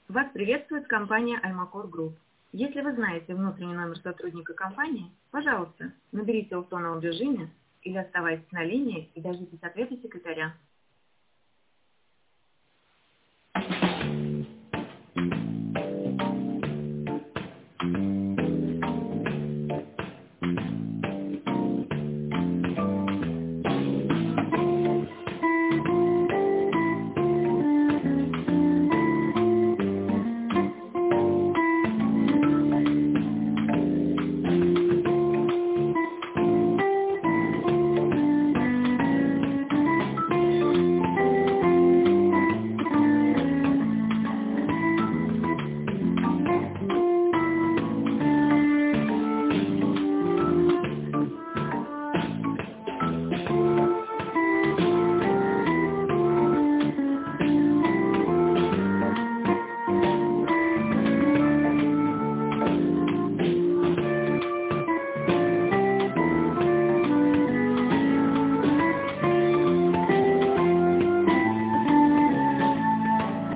Вас приветствует компания Almacor Group. Если вы знаете внутренний номер сотрудника компании, пожалуйста, наберите в тоновом режиме или оставайтесь на линии и дождитесь ответа секретаря.